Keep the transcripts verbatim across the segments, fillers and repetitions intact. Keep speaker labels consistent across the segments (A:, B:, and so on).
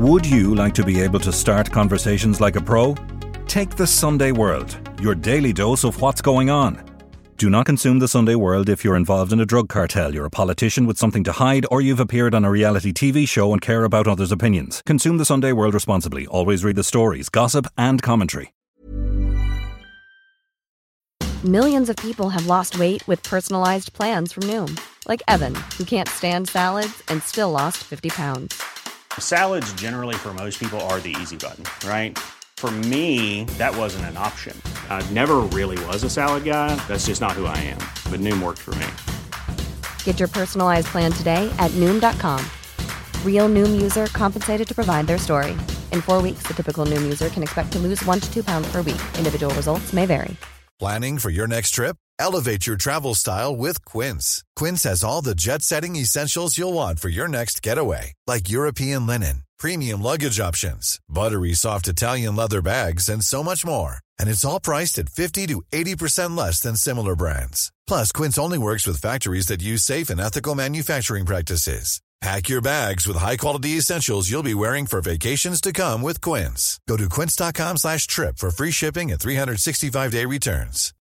A: Would you like to be able to start conversations like a pro? Take the Sunday World, your daily dose of what's going on. Do not consume the Sunday World if you're involved in a drug cartel, you're a politician with something to hide, or you've appeared on a reality T V show and care about others' opinions. Consume the Sunday World responsibly. Always read the stories, gossip and commentary.
B: Millions of people have lost weight with personalized plans from Noom. Like Evan, who can't stand salads and still lost fifty pounds.
C: Salads generally for most people are the easy button, right? For me, that wasn't an option. I never really was a salad guy. That's just not who I am. But Noom worked for me.
B: Get your personalized plan today at Noom dot com. Real Noom user compensated to provide their story. In four weeks, the typical Noom user can expect to lose one to two pounds per week. Individual results may vary.
D: Planning for your next trip? Elevate your travel style with Quince. Quince has all the jet-setting essentials you'll want for your next getaway, like European linen, premium luggage options, buttery soft Italian leather bags, and so much more. And it's all priced at fifty to eighty percent less than similar brands. Plus, Quince only works with factories that use safe and ethical manufacturing practices. Pack your bags with high-quality essentials you'll be wearing for vacations to come with Quince. Go to quince.com slash trip for free shipping and three sixty-five day returns.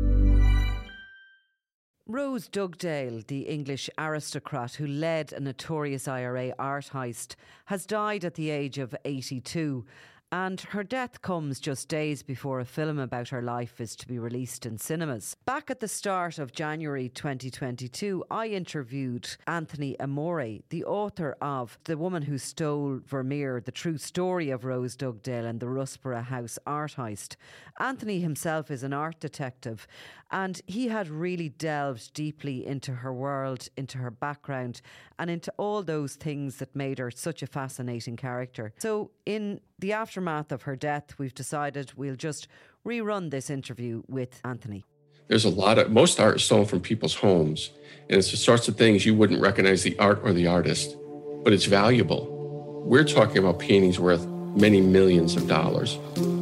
E: Rose Dugdale, the English aristocrat who led a notorious I R A art heist, has died at the age of eighty-two. And her death comes just days before a film about her life is to be released in cinemas. Back at the start of January twenty twenty-two, I interviewed Anthony Amore, the author of The Woman Who Stole Vermeer, the true story of Rose Dugdale and the Russborough House art heist. Anthony himself is an art detective, and he had really delved deeply into her world, into her background, and into all those things that made her such a fascinating character. So in the aftermath of her death, we've decided we'll just rerun this interview with Anthony.
F: There's a lot of, most art is stolen from people's homes, and it's the sorts of things you wouldn't recognize the art or the artist, but it's valuable. We're talking about paintings worth many millions of dollars.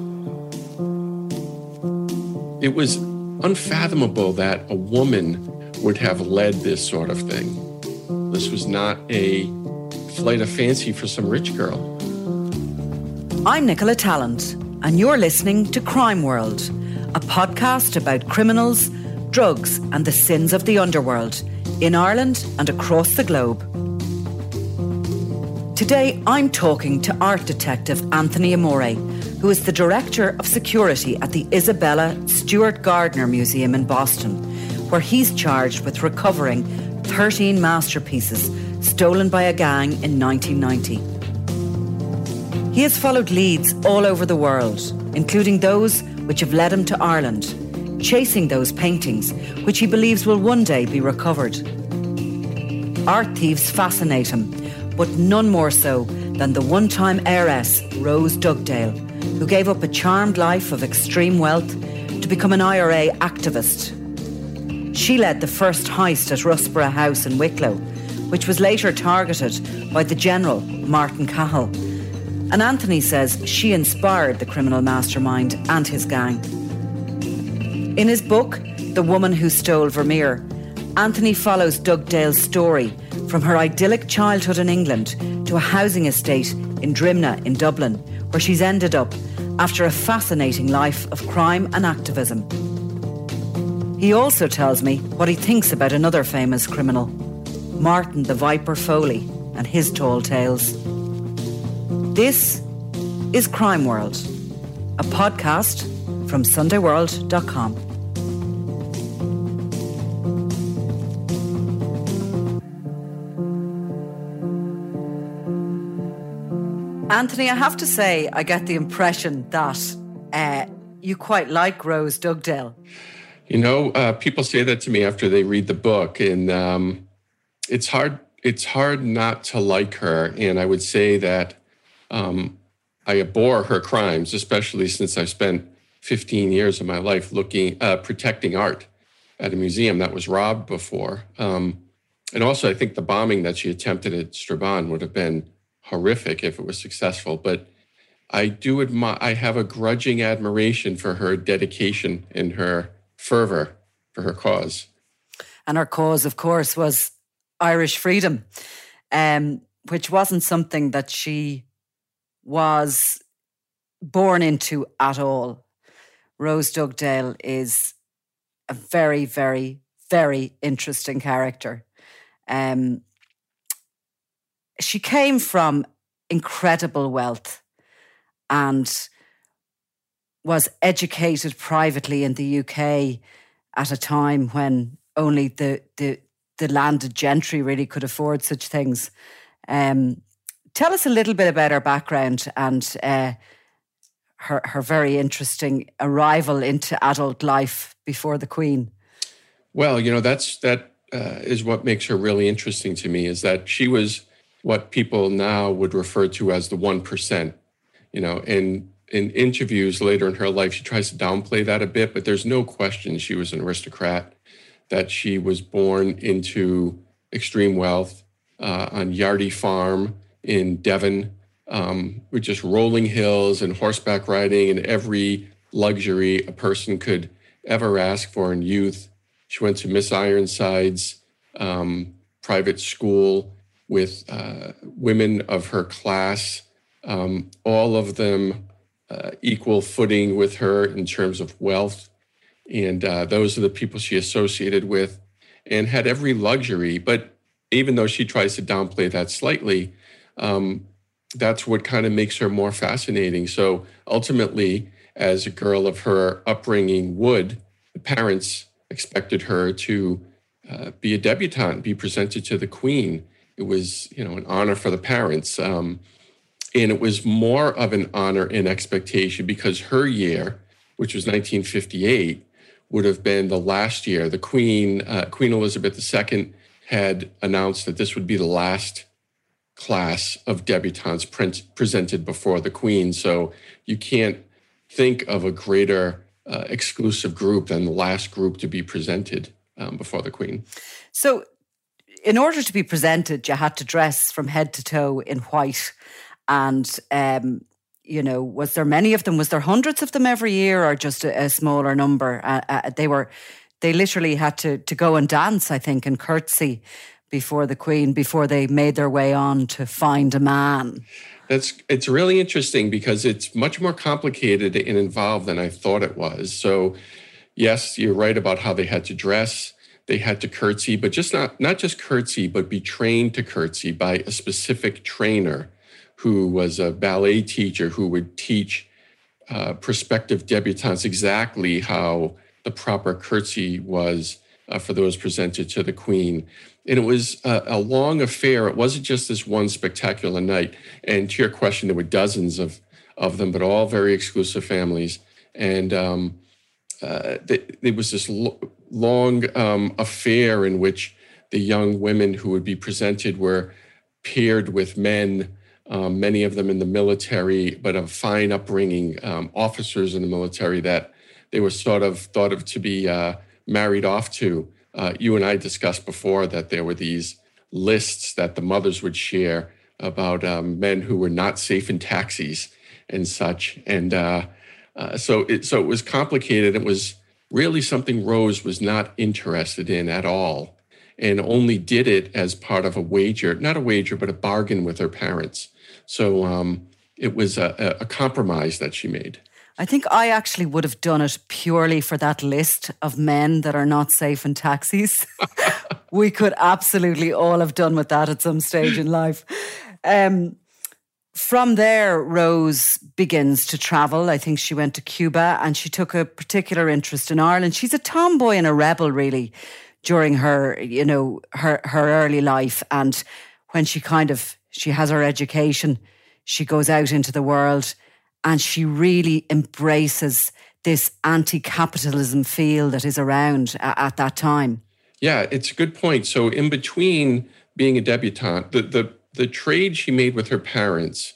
F: It was unfathomable that a woman would have led this sort of thing. This was not a flight of fancy for some rich girl.
E: I'm Nicola Tallant, and you're listening to Crime World, a podcast about criminals, drugs, and the sins of the underworld in Ireland and across the globe. Today, I'm talking to art detective Anthony Amore, who is the Director of Security at the Isabella Stewart Gardner Museum in Boston, where he's charged with recovering thirteen masterpieces stolen by a gang in nineteen ninety. He has followed leads all over the world, including those which have led him to Ireland, chasing those paintings which he believes will one day be recovered. Art thieves fascinate him, but none more so than the one-time heiress Rose Dugdale, who gave up a charmed life of extreme wealth to become an I R A activist. She led the first heist at Russborough House in Wicklow, which was later targeted by the General, Martin Cahill. And Anthony says she inspired the criminal mastermind and his gang. In his book, The Woman Who Stole Vermeer, Anthony follows Dugdale's story from her idyllic childhood in England to a housing estate in Drimna in Dublin, where she's ended up after a fascinating life of crime and activism. He also tells me what he thinks about another famous criminal, Martin the Viper Foley, and his tall tales. This is Crime World, a podcast from sunday world dot com. Anthony, I have to say, I get the impression that uh, you quite like Rose Dugdale.
F: You know, uh, people say that to me after they read the book, and um, it's hard. It's hard not to like her. And I would say that um, I abhor her crimes, especially since I've spent fifteen years of my life looking, uh, protecting art at a museum that was robbed before. Um, and also, I think the bombing that she attempted at Strabane would have been horrific if it was successful. But I do admire, I have a grudging admiration for her dedication and her fervor for her cause.
E: And her cause, of course, was Irish freedom, um, which wasn't something that she was born into at all. Rose Dugdale is a very, very, very interesting character. Um, she came from incredible wealth and was educated privately in the U K at a time when only the the, the landed gentry really could afford such things. Um, tell us a little bit about her background and uh, her her very interesting arrival into adult life before the Queen.
F: Well, you know, that's that uh, is what makes her really interesting to me, is that she was what people now would refer to as the one percent, you know, and in interviews later in her life, she tries to downplay that a bit, but there's no question she was an aristocrat, that she was born into extreme wealth uh, on Yardie Farm in Devon, um, with just rolling hills and horseback riding and every luxury a person could ever ask for in youth. She went to Miss Ironside's um, private school with uh, women of her class, um, all of them Uh, equal footing with her in terms of wealth. And uh, those are the people she associated with and had every luxury. But even though she tries to downplay that slightly, um, that's what kind of makes her more fascinating. So ultimately, as a girl of her upbringing would, the parents expected her to uh, be a debutante, be presented to the Queen. It was, you know, an honor for the parents. Um, And it was more of an honor and expectation because her year, which was nineteen fifty-eight, would have been the last year. The Queen, uh, Queen Elizabeth the Second, had announced that this would be the last class of debutantes pre- presented before the Queen. So you can't think of a greater uh, exclusive group than the last group to be presented um, before the Queen.
E: So in order to be presented, you had to dress from head to toe in white. And, um, you know, was there many of them? Was there hundreds of them every year or just a, a smaller number? Uh, uh, they were, they literally had to, to go and dance, I think, and curtsy before the Queen, before they made their way on to find a man.
F: That's, it's really interesting because it's much more complicated and involved than I thought it was. So yes, you're right about how they had to dress. They had to curtsy, but just not, not just curtsy, but be trained to curtsy by a specific trainer who was a ballet teacher who would teach uh, prospective debutantes exactly how the proper curtsy was uh, for those presented to the Queen. And it was a, a long affair. It wasn't just this one spectacular night. And to your question, there were dozens of, of them, but all very exclusive families. And um, uh, th- there was this lo- long um, affair in which the young women who would be presented were paired with men, Um, many of them in the military, but of fine upbringing, um, officers in the military that they were sort of thought of to be uh, married off to. Uh, you and I discussed before that there were these lists that the mothers would share about um, men who were not safe in taxis and such. And uh, uh, so, it, so it was complicated. It was really something Rose was not interested in at all, and only did it as part of a wager, not a wager, but a bargain with her parents. So um, it was a, a compromise that she made.
E: I think I actually would have done it purely for that list of men that are not safe in taxis. We could absolutely all have done with that at some stage in life. Um, from there, Rose begins to travel. I think she went to Cuba and she took a particular interest in Ireland. She's a tomboy and a rebel, really, during her, you know, her, her early life. And when she kind of, she has her education, she goes out into the world and she really embraces this anti-capitalism feel that is around at, at that time.
F: Yeah, it's a good point. So in between being a debutante, the, the, the trade she made with her parents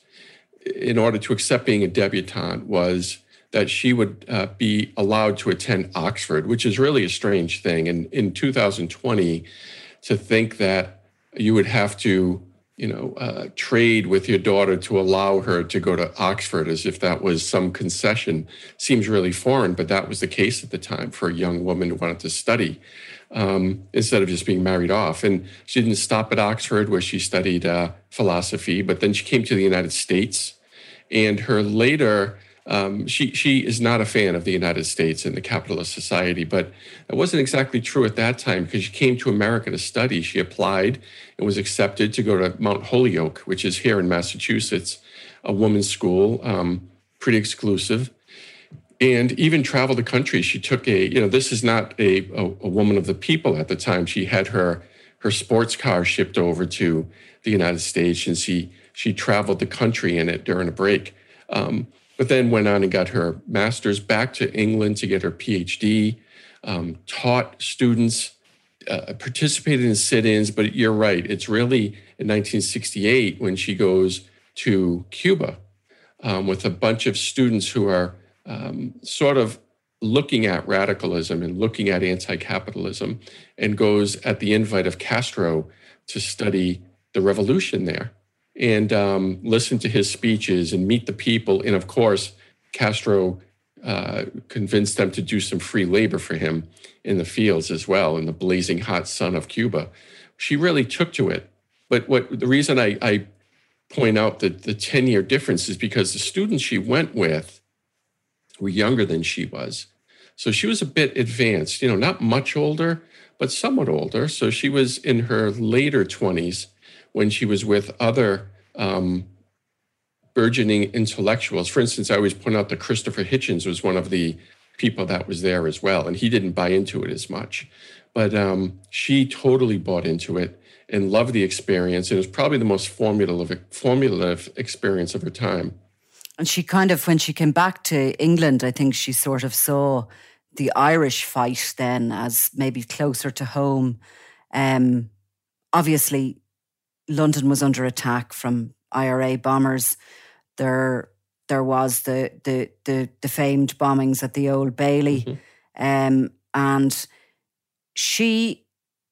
F: in order to accept being a debutante was that she would uh, be allowed to attend Oxford, which is really a strange thing. And in two thousand twenty, to think that you would have to, you know, uh, trade with your daughter to allow her to go to Oxford as if that was some concession seems really foreign, but that was the case at the time for a young woman who wanted to study um, instead of just being married off. And she didn't stop at Oxford where she studied uh, philosophy, but then she came to the United States And her later, um, she she is not a fan of the United States and the capitalist society, but it wasn't exactly true at that time because she came to America to study. She applied and was accepted to go to Mount Holyoke, which is here in Massachusetts, a woman's school, um, pretty exclusive, and even traveled the country. She took a, you know, this is not a, a, a woman of the people at the time. She had her her sports car shipped over to the United States, and she she traveled the country in it during a break. Um, but then went on and got her master's, back to England to get her PhD, um, taught students, uh, participated in sit-ins. But you're right, it's really in nineteen sixty-eight when she goes to Cuba um, with a bunch of students who are um, sort of looking at radicalism and looking at anti-capitalism, and goes at the invite of Castro to study the revolution there and um, listen to his speeches and meet the people. And of course, Castro uh, convinced them to do some free labor for him in the fields as well, in the blazing hot sun of Cuba. She really took to it. But what the reason I, I point out that the ten-year difference is because the students she went with were younger than she was. So she was a bit advanced, you know, not much older, but somewhat older. So she was in her later twenties when she was with other um, burgeoning intellectuals. For instance, I always point out that Christopher Hitchens was one of the people that was there as well, and he didn't buy into it as much. But um, she totally bought into it and loved the experience. And it was probably the most formulative, formulative experience of her time.
E: And she kind of, when she came back to England, I think she sort of saw the Irish fight then as maybe closer to home. Um, obviously, London was under attack from I R A bombers. There, there was the the the, the famed bombings at the Old Bailey, mm-hmm. um, and she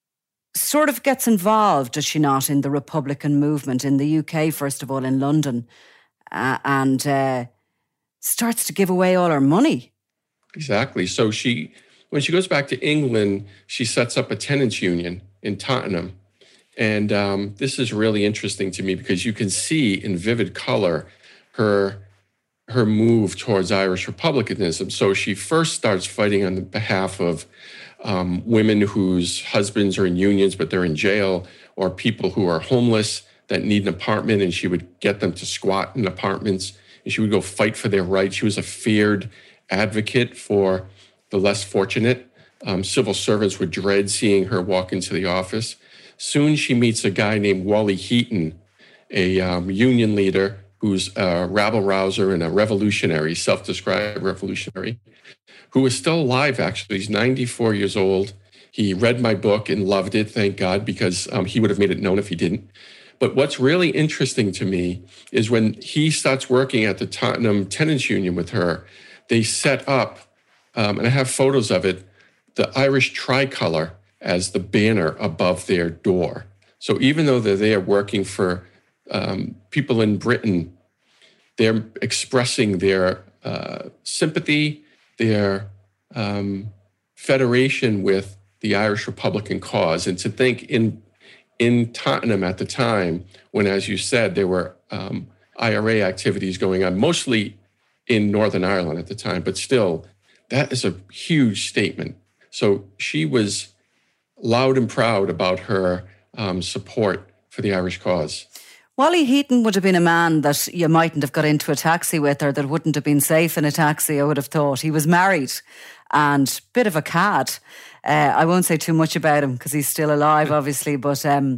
E: sort of gets involved, does she not, in the Republican movement in the U K, first of all, in London, uh, and uh, starts to give away all her money.
F: Exactly. So she, when she goes back to England, she sets up a tenants union in Tottenham. And um, this is really interesting to me because you can see in vivid color her her move towards Irish republicanism. So she first starts fighting on the behalf of um, women whose husbands are in unions, but they're in jail, or people who are homeless that need an apartment, and she would get them to squat in apartments, and she would go fight for their rights. She was a feared advocate for the less fortunate. Um, civil servants would dread seeing her walk into the office. Soon she meets a guy named Wally Heaton, a um, union leader who's a rabble-rouser and a revolutionary, self-described revolutionary, who is still alive, actually. He's ninety-four years old. He read my book and loved it, thank God, because um, he would have made it known if he didn't. But what's really interesting to me is when he starts working at the Tottenham Tenants Union with her, they set up, um, and I have photos of it, the Irish tricolor as the banner above their door. So even though they're there working for um, people in Britain, they're expressing their uh, sympathy, their um, federation with the Irish Republican cause. And to think in in Tottenham at the time, when, as you said, there were um, I R A activities going on, mostly in Northern Ireland at the time, but still, that is a huge statement. So she was loud and proud about her um, support for the Irish cause.
E: Wally Heaton would have been a man that you mightn't have got into a taxi with, or that wouldn't have been safe in a taxi, I would have thought. He was married and a bit of a cad. Uh, I won't say too much about him because he's still alive, obviously, but um,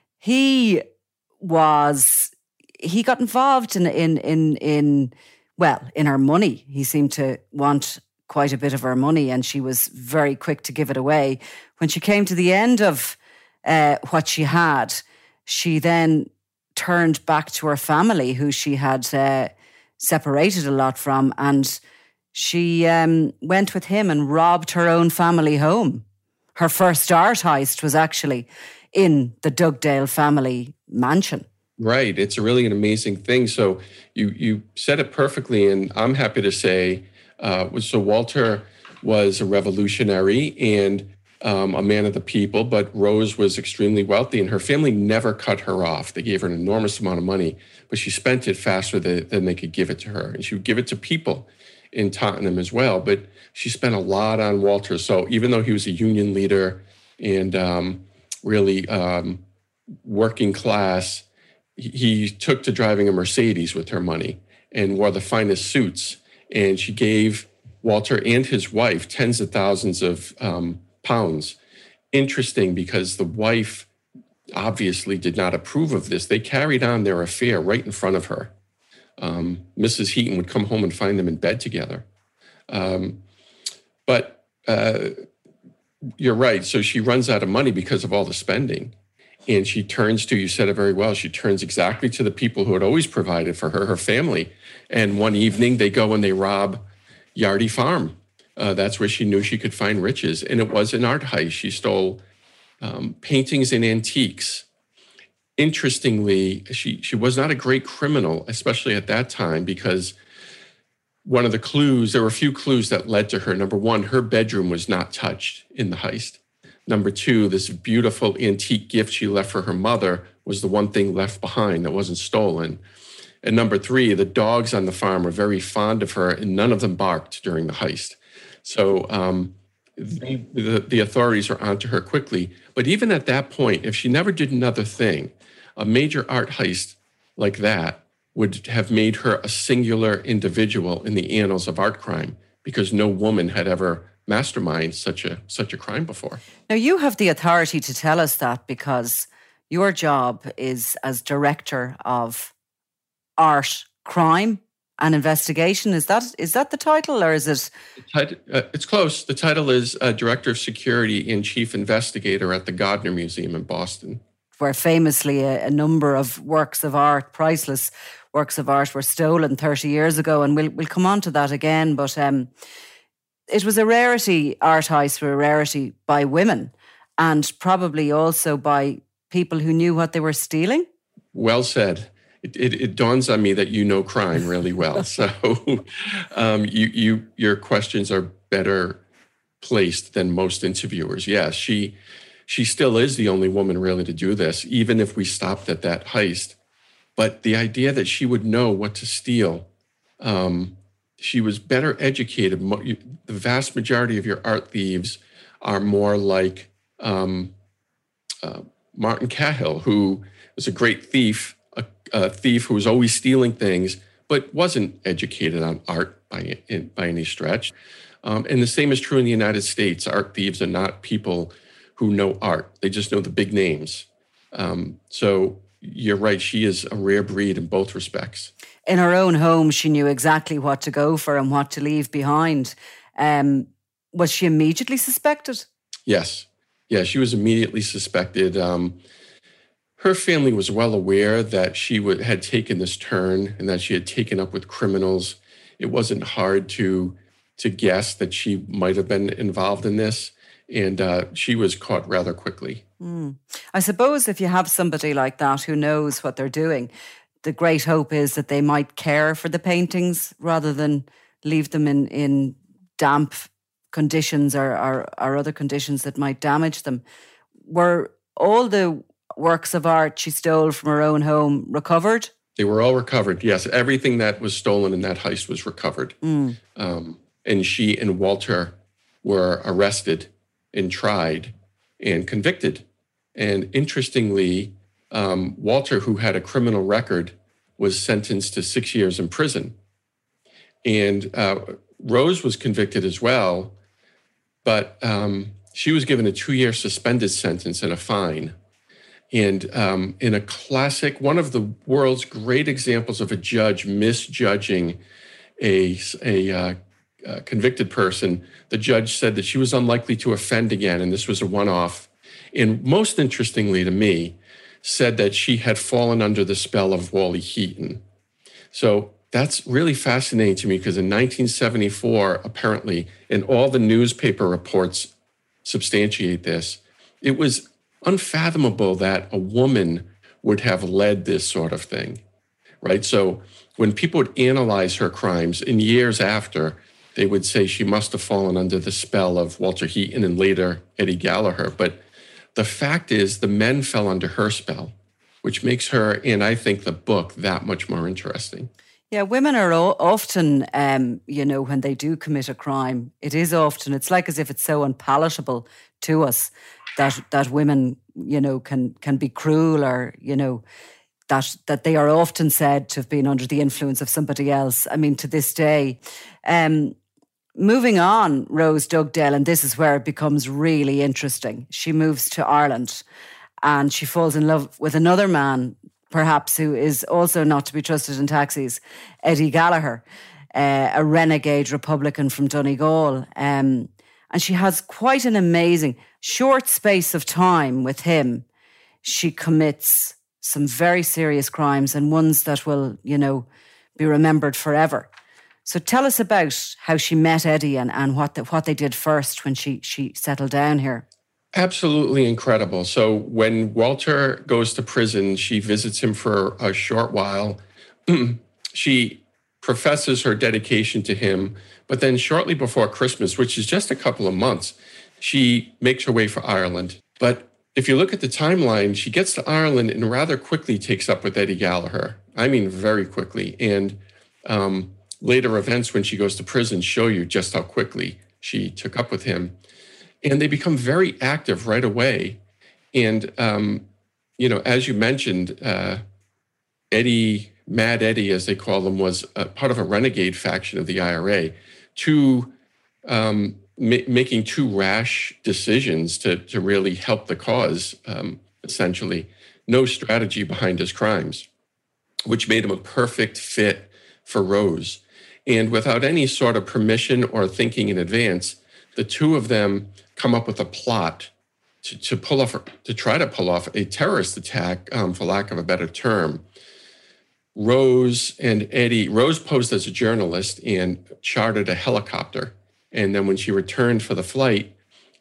E: he was, he got involved in, in, in, in, well, in her money. He seemed to want quite a bit of her money, and she was very quick to give it away. When she came to the end of uh, what she had, she then turned back to her family, who she had uh, separated a lot from, and she um, went with him and robbed her own family home. Her first art heist was actually in the Dugdale family mansion.
F: Right. It's really an amazing thing. So you you said it perfectly, and I'm happy to say, uh, so Walter was a revolutionary, and um, a man of the people, but Rose was extremely wealthy, and her family never cut her off. They gave her an enormous amount of money, but she spent it faster than, than they could give it to her. And she would give it to people in Tottenham as well, but she spent a lot on Walter. So even though he was a union leader and um, really um, working class, he, he took to driving a Mercedes with her money and wore the finest suits. And she gave Walter and his wife tens of thousands of um, pounds. Interesting, because the wife obviously did not approve of this. They carried on their affair right in front of her. Um, Missus Heaton would come home and find them in bed together. Um, but uh, you're right. So she runs out of money because of all the spending. And she turns to, you said it very well, she turns exactly to the people who had always provided for her, her family. And one evening they go and they rob Yardie Farm. Uh, that's where she knew she could find riches. And it was an art heist. She stole um, paintings and antiques. Interestingly, she, she was not a great criminal, especially at that time, because one of the clues, there were a few clues that led to her. Number one, her bedroom was not touched in the heist. Number two, this beautiful antique gift she left for her mother was the one thing left behind that wasn't stolen. And number three, the dogs on the farm were very fond of her, and none of them barked during the heist. So um, the, the, the authorities were onto her quickly. But even at that point, if she never did another thing, a major art heist like that would have made her a singular individual in the annals of art crime, because no woman had ever masterminded such a such a crime before.
E: Now, you have the authority to tell us that, because your job is as director of art crime and investigation. Is that is that the title, or is it?
F: The title, uh, it's close. The title is uh, Director of Security and Chief Investigator at the Gardner Museum in Boston,
E: where famously a, a number of works of art, priceless works of art, were stolen thirty years ago, and we'll we'll come on to that again. But um, it was a rarity. Art heists were a rarity by women, and probably also by people who knew what they were stealing.
F: Well said. It, it, it dawns on me that you know crime really well. So um, you, you, your questions are better placed than most interviewers. Yes, she, she still is the only woman really to do this, even if we stopped at that heist. But the idea that she would know what to steal, um, she was better educated. The vast majority of your art thieves are more like um, uh, Martin Cahill, who was a great thief, a, a thief who was always stealing things, but wasn't educated on art by, in, by any stretch. Um, and the same is true in the United States. Art thieves are not people who know art. They just know the big names. Um, so you're right. She is a rare breed in both respects.
E: In her own home, she knew exactly what to go for and what to leave behind. Um, was she immediately suspected?
F: Yes. Yeah, she was immediately suspected. Um, her family was well aware that she would, had taken this turn and that she had taken up with criminals. It wasn't hard to, to guess that she might have been involved in this. And uh, she was caught rather quickly.
E: Mm. I suppose if you have somebody like that who knows what they're doing, the great hope is that they might care for the paintings rather than leave them in, in damp conditions or, or, or other conditions that might damage them. Were all the works of art she stole from her own home recovered?
F: They were all recovered, yes. Everything that was stolen in that heist was recovered. Mm. Um, and she and Walter were arrested and tried and convicted. And interestingly, um, Walter, who had a criminal record, was sentenced to six years in prison. And uh, Rose was convicted as well, but um, she was given a two-year suspended sentence and a fine. And um, in a classic, one of the world's great examples of a judge misjudging a, a uh, uh, convicted person, the judge said that she was unlikely to offend again, and this was a one-off. And most interestingly to me, said that she had fallen under the spell of Wally Heaton. So that's really fascinating to me, because in nineteen seventy-four, apparently, and all the newspaper reports substantiate this, it was unfathomable that a woman would have led this sort of thing, right? So when people would analyze her crimes in years after, they would say she must have fallen under the spell of Walter Heaton and later Eddie Gallagher. But the fact is the men fell under her spell, which makes her, and I think the book, that much more interesting.
E: Yeah, women are o- often, um, you know, when they do commit a crime, it is often, it's like as if it's so unpalatable to us that that women, you know, can can be cruel, or, you know, that that they are often said to have been under the influence of somebody else. I mean, to this day. Um, moving on, Rose Dugdale, and this is where it becomes really interesting. She moves to Ireland and she falls in love with another man, perhaps, who is also not to be trusted in taxis, Eddie Gallagher, uh, a renegade Republican from Donegal. Um, and she has quite an amazing short space of time with him. She commits some very serious crimes, and ones that will, you know, be remembered forever. So tell us about how she met Eddie and, and what the, what they did first when she she settled down here.
F: Absolutely incredible. So when Walter goes to prison, she visits him for a short while. She professes her dedication to him, but then shortly before Christmas, which is just a couple of months, she makes her way for Ireland. But if you look at the timeline, she gets to Ireland and rather quickly takes up with Eddie Gallagher. I mean, very quickly. And um, later events when she goes to prison show you just how quickly she took up with him. And they become very active right away. And, um, you know, as you mentioned, uh, Eddie, Mad Eddie, as they call him, was a part of a renegade faction of the I R A, two, um, ma- making two rash decisions to, to really help the cause, um, essentially. No strategy behind his crimes, which made him a perfect fit for Rose. And without any sort of permission or thinking in advance, the two of them come up with a plot to, to pull off, to try to pull off a terrorist attack, um, for lack of a better term. Rose and Eddie, Rose posed as a journalist and chartered a helicopter. And then when she returned for the flight,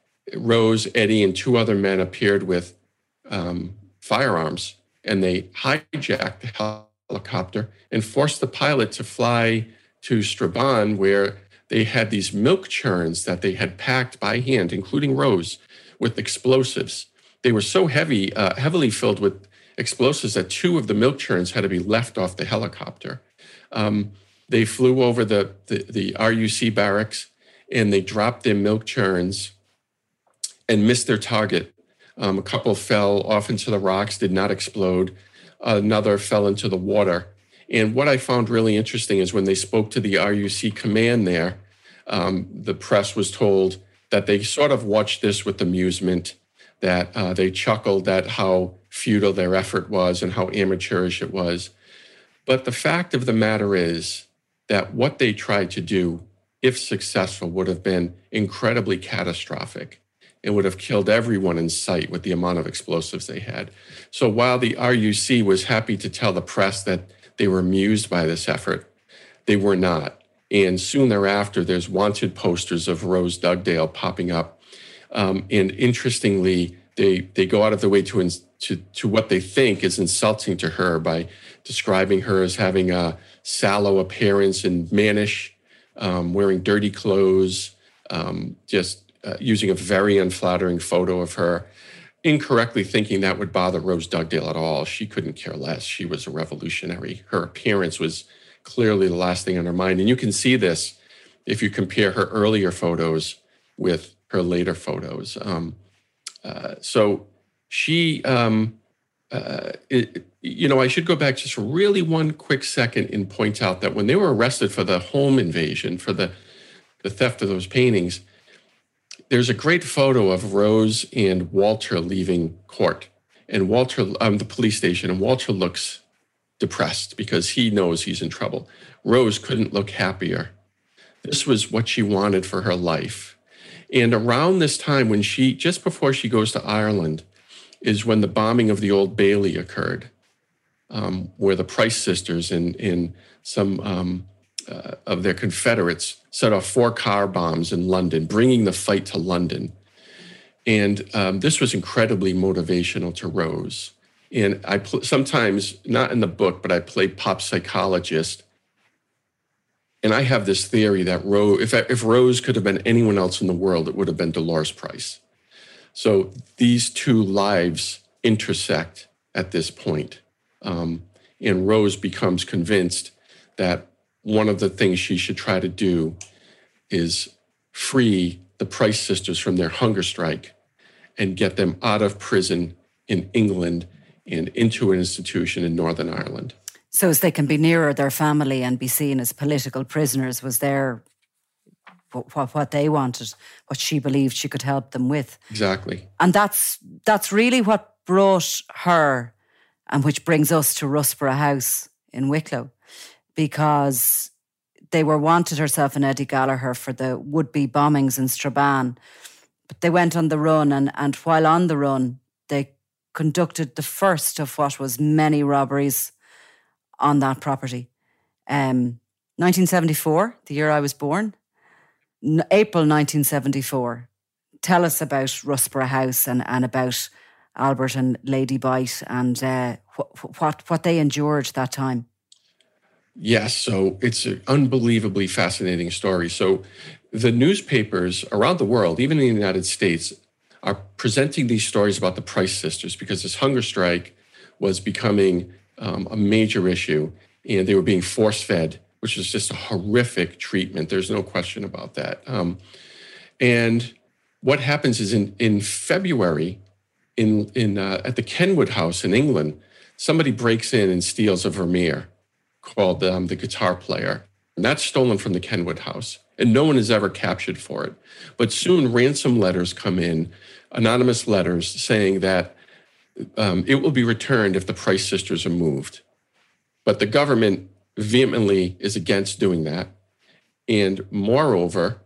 F: Rose, Eddie, and two other men appeared with um, firearms, and they hijacked the helicopter and forced the pilot to fly to Strabane, where they had these milk churns that they had packed by hand, including Rose, with explosives. They were so heavy, uh, heavily filled with explosives that two of the milk churns had to be left off the helicopter. Um, they flew over the, the, the R U C barracks, and they dropped their milk churns and missed their target. Um, a couple fell off into the rocks, did not explode. Another fell into the water. And what I found really interesting is when they spoke to the R U C command there, um, the press was told that they sort of watched this with amusement, that uh, they chuckled at how futile their effort was and how amateurish it was. But the fact of the matter is that what they tried to do, if successful, would have been incredibly catastrophic. It would have killed everyone in sight with the amount of explosives they had. So while the R U C was happy to tell the press that they were amused by this effort, they were not. And soon thereafter, there's wanted posters of Rose Dugdale popping up. Um, and interestingly, they they go out of their way to, ins- to to what they think is insulting to her by describing her as having a sallow appearance and mannish, um, wearing dirty clothes, um, just uh, using a very unflattering photo of her, incorrectly thinking that would bother Rose Dugdale at all. She couldn't care less. She was a revolutionary. Her appearance was clearly the last thing on her mind. And you can see this if you compare her earlier photos with her later photos. Um, uh, so she, um, uh, it, you know, I should go back just really one quick second and point out that when they were arrested for the home invasion, for the, the theft of those paintings, there's a great photo of Rose and Walter leaving court, and Walter, um, the police station, and Walter looks depressed because he knows he's in trouble. Rose couldn't look happier. This was what she wanted for her life. And around this time, when she, just before she goes to Ireland, is when the bombing of the Old Bailey occurred, um, where the Price sisters and, and some um, uh, of their Confederates set off four car bombs in London, bringing the fight to London. And um, this was incredibly motivational to Rose. And I pl- sometimes, not in the book, but I play pop psychologist. And I have this theory that Rose, if, if Rose could have been anyone else in the world, it would have been Dolores Price. So these two lives intersect at this point. Um, and Rose becomes convinced that one of the things she should try to do is free the Price sisters from their hunger strike and get them out of prison in England and into an institution in Northern Ireland.
E: So as they can be nearer their family and be seen as political prisoners was their, what, what they wanted, what she believed she could help them with.
F: Exactly.
E: And that's that's really what brought her, and which brings us to Russborough House in Wicklow, because they were wanted, herself and Eddie Gallagher, for the would-be bombings in Strabane. But they went on the run, and, and while on the run, they conducted the first of what was many robberies on that property. Um, nineteen seventy-four, the year I was born, N- April nineteen seventy-four. Tell us about Russborough House and, and about Albert and Lady Bite and uh, wh- what what they endured that time.
F: Yes, so it's an unbelievably fascinating story. So the newspapers around the world, even in the United States, are presenting these stories about the Price sisters because this hunger strike was becoming um, a major issue, and they were being force-fed, which is just a horrific treatment. There's no question about that. Um, and what happens is in, in February, in, in uh, at the Kenwood House in England, somebody breaks in and steals a Vermeer called um, The Guitar Player. And that's stolen from the Kenwood House. And no one is ever captured for it. But soon ransom letters come in, anonymous letters saying that um, it will be returned if the Price sisters are moved. But the government vehemently is against doing that. And moreover,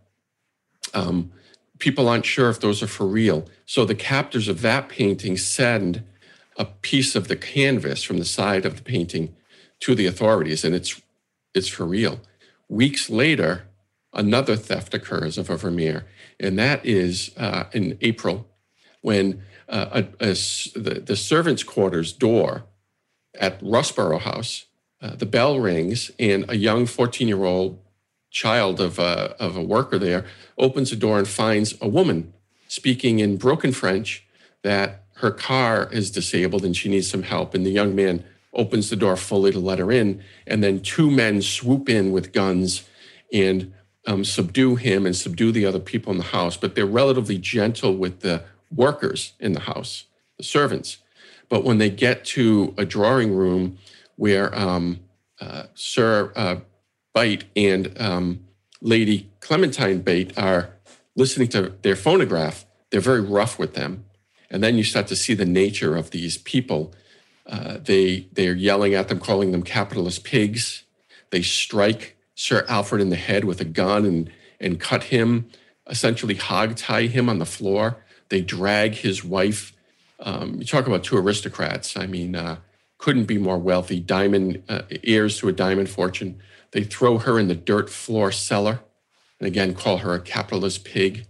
F: um, people aren't sure if those are for real. So the captors of that painting send a piece of the canvas from the side of the painting to the authorities, and it's it's for real. Weeks later, another theft occurs of a Vermeer, and that is uh, in April, when uh, a, a, the, the servants' quarters door at Russborough House, uh, the bell rings, and a young fourteen-year-old child of a, of a worker there opens the door and finds a woman speaking in broken French that her car is disabled and she needs some help. And the young man opens the door fully to let her in, and then two men swoop in with guns and um, subdue him and subdue the other people in the house. But they're relatively gentle with the workers in the house, the servants. But when they get to a drawing room where um, uh, Sir uh, Bite and um, Lady Clementine Bate are listening to their phonograph, they're very rough with them. And then you start to see the nature of these people. Uh, they, they're yelling at them, calling them capitalist pigs. They strike Sir Alfred in the head with a gun and, and cut him, essentially hog-tie him on the floor. They drag his wife. Um, you talk about two aristocrats. I mean, uh, couldn't be more wealthy, diamond uh, heirs to a diamond fortune. They throw her in the dirt floor cellar and again call her a capitalist pig.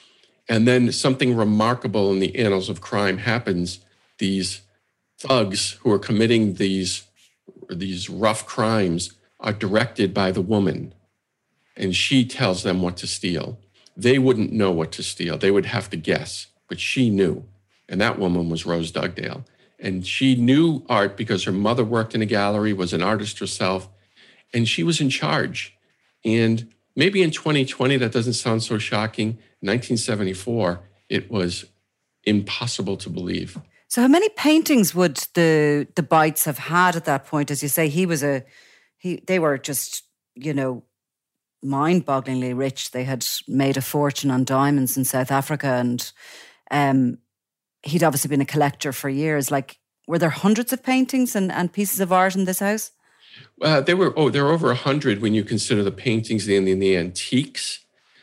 F: And then something remarkable in the annals of crime happens. These thugs who are committing these, these rough crimes are directed by the woman, and she tells them what to steal. They wouldn't know what to steal. They would have to guess, but she knew. And that woman was Rose Dugdale. And she knew art because her mother worked in a gallery, was an artist herself, and she was in charge. And maybe in twenty twenty, that doesn't sound so shocking. nineteen seventy-four, it was impossible to believe.
E: So how many paintings would the the Bites have had at that point? As you say, he was a, he. they were just, you know, mind-bogglingly rich. They had made a fortune on diamonds in South Africa, and um, he'd obviously been a collector for years. Like, were there hundreds of paintings and, and pieces of art in this house?
F: Uh, there were, oh, there were over a hundred when you consider the paintings and the, the antiques.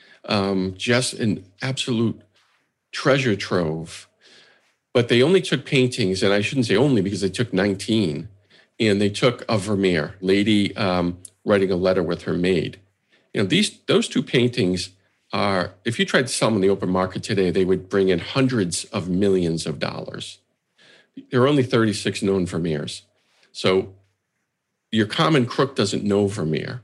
F: Um, just an absolute treasure trove. But they only took paintings, and I shouldn't say only because they took nineteen, and they took a Vermeer, lady um, writing a letter with her maid. You know, these those two paintings are, if you tried to sell them in the open market today, they would bring in hundreds of millions of dollars. There are only thirty-six known Vermeers. So your common crook doesn't know Vermeer,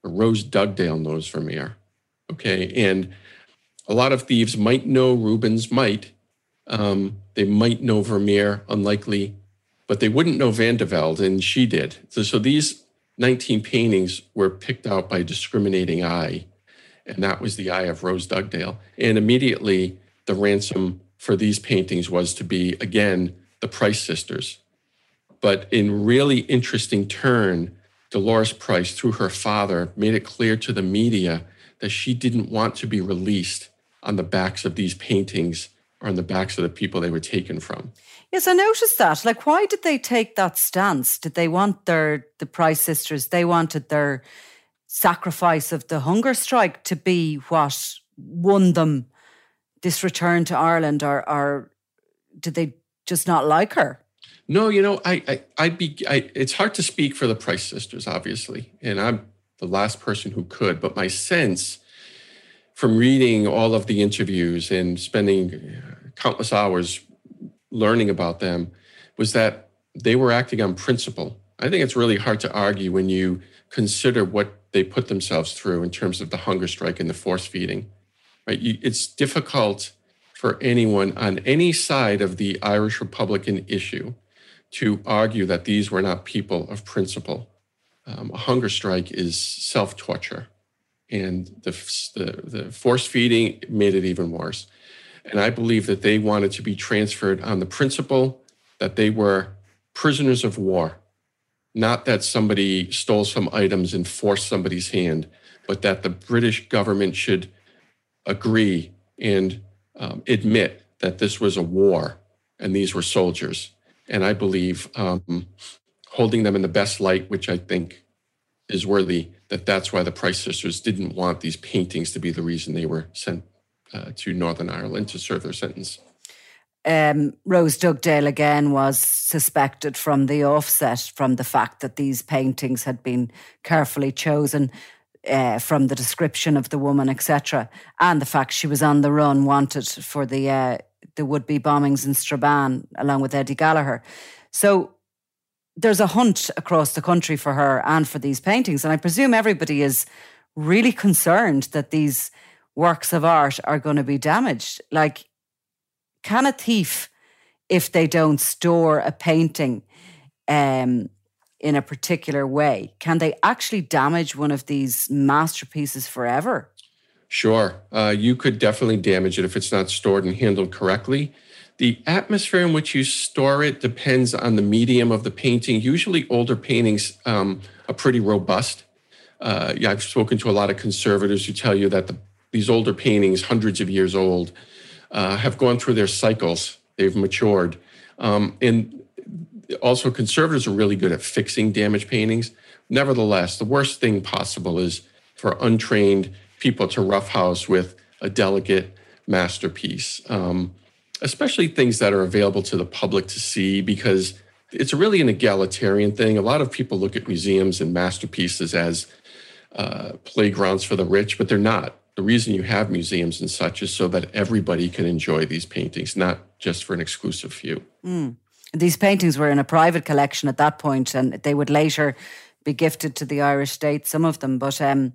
F: but Rose Dugdale knows Vermeer. Okay, and a lot of thieves might know Rubens, might. Um, they might know Vermeer, unlikely, but they wouldn't know Van de Velde, and she did. So, so these nineteen paintings were picked out by a discriminating eye, and that was the eye of Rose Dugdale. And immediately, the ransom for these paintings was to be, again, the Price sisters. But in really interesting turn, Dolores Price, through her father, made it clear to the media that she didn't want to be released on the backs of these paintings or on the backs of the people they were taken from.
E: Yes, I noticed that. Like, why did they take that stance? Did they want their, the Price sisters, they wanted their sacrifice of the hunger strike to be what won them this return to Ireland, or, or did they just not like her?
F: No, you know, I, I, I'd be, I, it's hard to speak for the Price sisters, obviously, and I'm the last person who could, but my sense from reading all of the interviews and spending countless hours learning about them was that they were acting on principle. I think it's really hard to argue when you consider what they put themselves through in terms of the hunger strike and the force feeding. Right? You, it's difficult for anyone on any side of the Irish Republican issue to argue that these were not people of principle. Um, a hunger strike is self-torture, and the, the, the force feeding made it even worse. And I believe that they wanted to be transferred on the principle that they were prisoners of war, not that somebody stole some items and forced somebody's hand, but that the British government should agree and um, admit that this was a war and these were soldiers. And I believe um, holding them in the best light, which I think is worthy, that that's why the Price sisters didn't want these paintings to be the reason they were sent uh, to Northern Ireland to serve their sentence.
E: Um, Rose Dugdale, again, was suspected from the offset, from the fact that these paintings had been carefully chosen uh, from the description of the woman, et cetera, and the fact she was on the run, wanted for the uh, the would-be bombings in Strabane, along with Eddie Gallagher. So there's a hunt across the country for her and for these paintings, and I presume everybody is really concerned that these works of art are going to be damaged. Like, can a thief, if they don't store a painting um, in a particular way, can they actually damage one of these masterpieces forever?
F: Sure. Uh, you could definitely damage it if it's not stored and handled correctly. The atmosphere in which you store it depends on the medium of the painting. Usually older paintings um, are pretty robust. Uh, yeah, I've spoken to a lot of conservators who tell you that the, these older paintings, hundreds of years old, uh, have gone through their cycles. They've matured. Um, and also conservators are really good at fixing damaged paintings. Nevertheless, the worst thing possible is for untrained people to roughhouse with a delicate masterpiece, um, especially things that are available to the public to see, because it's really an egalitarian thing. A lot of people look at museums and masterpieces as uh, playgrounds for the rich, but they're not. The reason you have museums and such is so that everybody can enjoy these paintings, not just for an exclusive few.
E: Mm. These paintings were in a private collection at that point, and they would later be gifted to the Irish state, some of them. But um,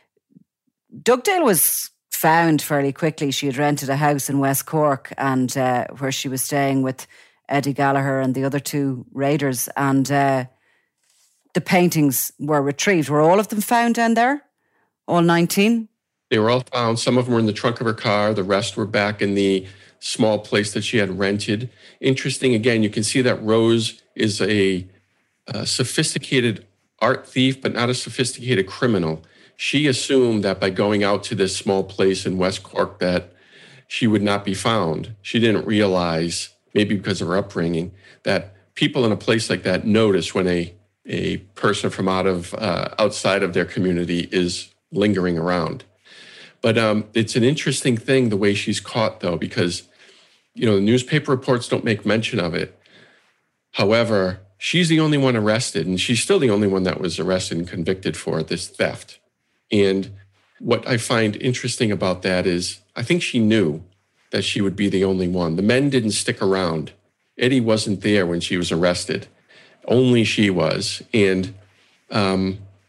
E: Dugdale was found fairly quickly. She had rented a house in West Cork, and uh, where she was staying with Eddie Gallagher and the other two raiders, and uh, the paintings were retrieved. Were all of them found down there? All nineteen?
F: They were all found. Some of them were in the trunk of her car. The rest were back in the small place that she had rented. Interesting, again, you can see that Rose is a, a sophisticated art thief, but not a sophisticated criminal. She assumed that by going out to this small place in West Cork that she would not be found. She didn't realize, maybe because of her upbringing, that people in a place like that notice when a, a person from out of uh, outside of their community is lingering around. But um, it's an interesting thing the way she's caught, though, because, you know, the newspaper reports don't make mention of it. However, she's the only one arrested, and she's still the only one that was arrested and convicted for this theft. And what I find interesting about that is I think she knew that she would be the only one. The men didn't stick around. Eddie wasn't there when she was arrested. Only she was. And um,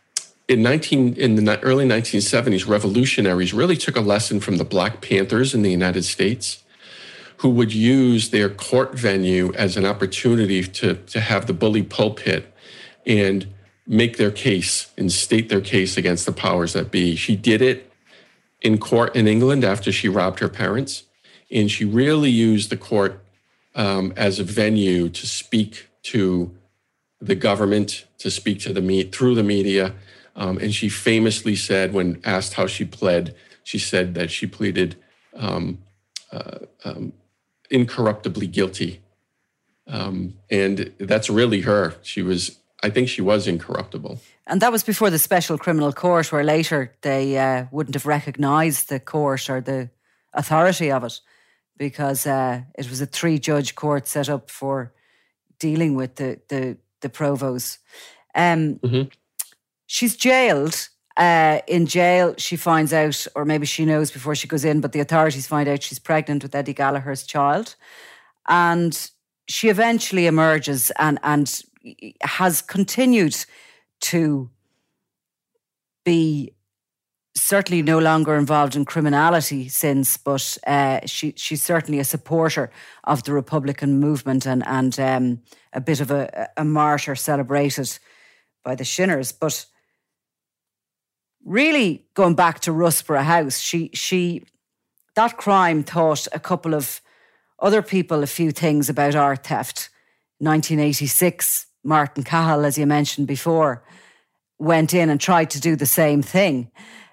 F: in nineteen in the early nineteen seventies, revolutionaries really took a lesson from the Black Panthers in the United States, who would use their court venue as an opportunity to, to have the bully pulpit and make their case and state their case against the powers that be. She did it in court in England after she robbed her parents, and she really used the court um, as a venue to speak to the government, to speak to the me- through the media. Um, and she famously said, when asked how she pled, she said that she pleaded um, uh, um, incorruptibly guilty. Um, and that's really her. She was, I think she was incorruptible.
E: And that was before the Special Criminal Court, where later they uh, wouldn't have recognised the court or the authority of it, because uh, it was a three-judge court set up for dealing with the the, the provos. Um, mm-hmm. She's jailed. Uh, in jail, she finds out, or maybe she knows before she goes in, but the authorities find out she's pregnant with Eddie Gallagher's child. And she eventually emerges and, and has continued to be certainly no longer involved in criminality since, but uh, she she's certainly a supporter of the Republican movement and, and um, a bit of a, a martyr celebrated by the Shinners. But really, going back to Russborough House, she she that crime taught a couple of other people a few things about art theft. nineteen eighty-six, Martin Cahill, as you mentioned before, went in and tried to do the same thing.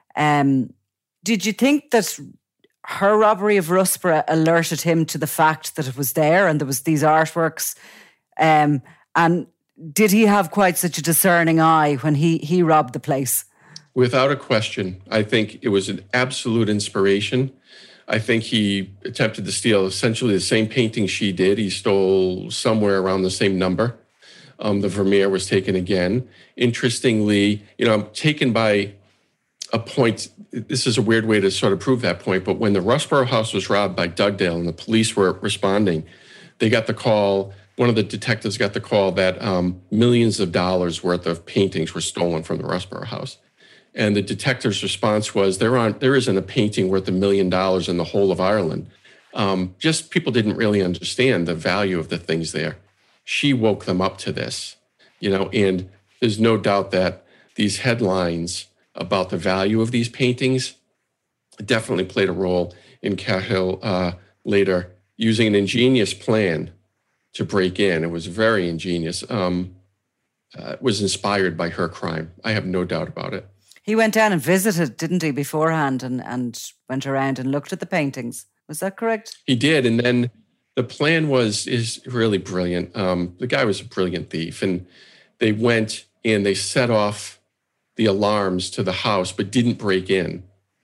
E: Um, did you think that her robbery of Russborough alerted him to the fact that it was there and there was these artworks? Um, and did he have quite such a discerning eye when he he robbed the place?
F: Without a question. I think it was an absolute inspiration. I think he attempted to steal essentially the same painting she did. He stole somewhere around the same number. Um, the Vermeer was taken again. Interestingly, you know, I'm taken by a point. This is a weird way to sort of prove that point, but when the Russborough House was robbed by Dugdale and the police were responding, they got the call, one of the detectives got the call that um, millions of dollars worth of paintings were stolen from the Russborough House. And the detective's response was, there aren't, there isn't a painting worth a million dollars in the whole of Ireland. Um, just people didn't really understand the value of the things there. She woke them up to this, you know, and there's no doubt that these headlines about the value of these paintings definitely played a role in Cahill uh, later using an ingenious plan to break in. It was very ingenious. Um, uh, it was inspired by her crime. I have no doubt about it.
E: He went down and visited, didn't he, beforehand, and, and went around and looked at the paintings. Was that correct?
F: He did. And then the plan was is really brilliant. Um, the guy was a brilliant thief. And they went and they set off the alarms to the house, but didn't break in.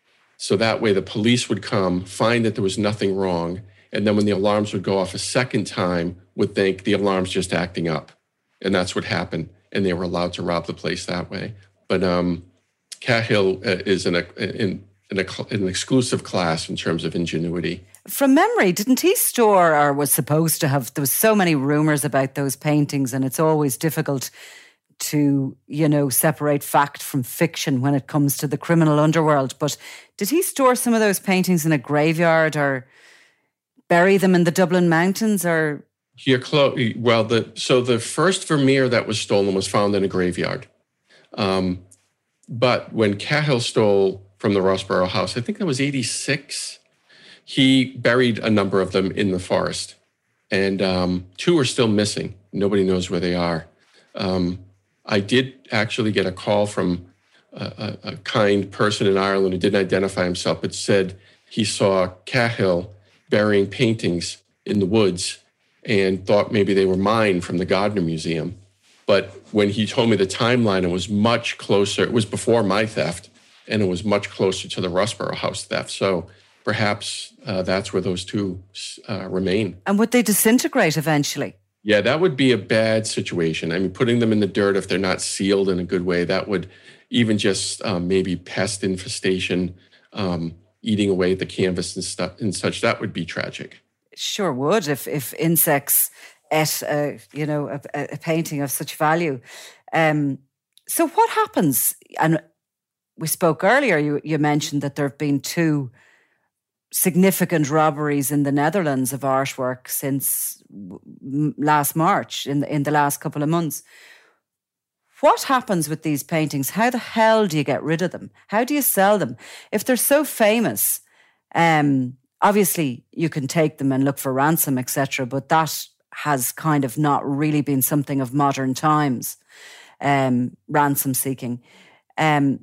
F: So that way the police would come, find that there was nothing wrong. And then when the alarms would go off a second time, would think the alarm's just acting up. And that's what happened. And they were allowed to rob the place that way. But um, Cahill is in, a, in, in a, an exclusive class in terms of ingenuity.
E: From memory, didn't he store, or was supposed to have, there was so many rumours about those paintings, and it's always difficult to, you know, separate fact from fiction when it comes to the criminal underworld. But did he store some of those paintings in a graveyard or bury them in the Dublin mountains? Or
F: You're close. Well, the so the first Vermeer that was stolen was found in a graveyard. Um, but when Cahill stole from the Russborough House, I think that was eighty-six, he buried a number of them in the forest. And um, two are still missing. Nobody knows where they are. Um, I did actually get a call from a, a, a kind person in Ireland who didn't identify himself, but said he saw Cahill burying paintings in the woods and thought maybe they were mine from the Gardner Museum. But when he told me the timeline, it was much closer. It was before my theft, and it was much closer to the Russborough House theft. So perhaps uh, that's where those two uh, remain.
E: And would they disintegrate eventually?
F: Yeah, that would be a bad situation. I mean, putting them in the dirt, if they're not sealed in a good way, that would even just um, maybe pest infestation, um, eating away at the canvas and stuff and such, that would be tragic.
E: Sure would, if if insects ate, uh, you know, a, a painting of such value. Um, So what happens? And we spoke earlier, you, you mentioned that there have been two significant robberies in the Netherlands of artwork since last March, in the, in the last couple of months. What happens with these paintings? How the hell do you get rid of them? How do you sell them? If they're so famous, um, obviously you can take them and look for ransom, et cetera, but that has kind of not really been something of modern times, um, ransom seeking. Um,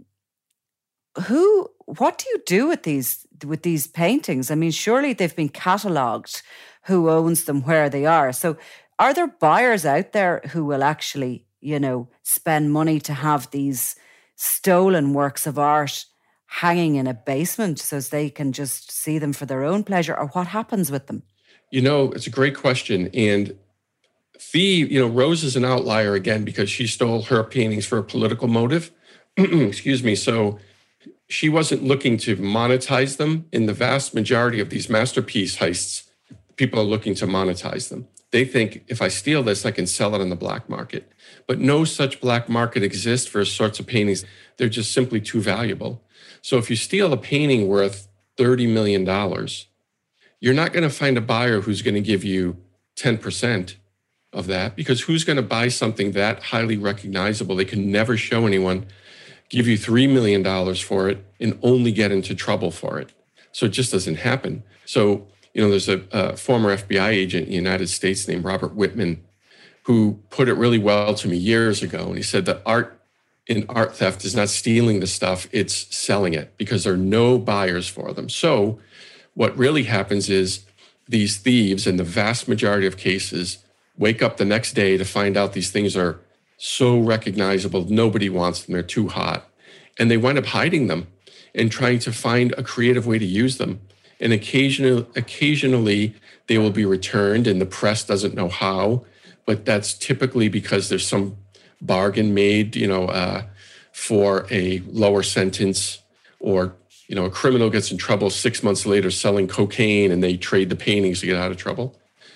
E: who, what do you do with these with these paintings? I mean, surely they've been catalogued, who owns them, where they are. So are there buyers out there who will actually, you know, spend money to have these stolen works of art hanging in a basement so they can just see them for their own pleasure? Or what happens with them?
F: You know, it's a great question. And Thieve, you know, Rose is an outlier again because she stole her paintings for a political motive. Excuse me. So she wasn't looking to monetize them. In the vast majority of these masterpiece heists, people are looking to monetize them. They think, if I steal this, I can sell it on the black market. But no such black market exists for sorts of paintings. They're just simply too valuable. So if you steal a painting worth thirty million dollars, you're not going to find a buyer who's going to give you ten percent of that, because who's going to buy something that highly recognizable? They can never show anyone, give you three million dollars for it, and only get into trouble for it. So it just doesn't happen. So, you know, there's a, a former F B I agent in the United States named Robert Whitman who put it really well to me years ago. And he said that art in art theft is not stealing the stuff, it's selling it, because there are no buyers for them. So what really happens is these thieves, in the vast majority of cases, wake up the next day to find out these things are so recognizable, nobody wants them, they're too hot. And they wind up hiding them and trying to find a creative way to use them. And occasionally, occasionally they will be returned and the press doesn't know how, but that's typically because there's some bargain made, you know, uh, for a lower sentence, or, you know, a criminal gets in trouble six months later selling cocaine and they trade the paintings to get out of trouble.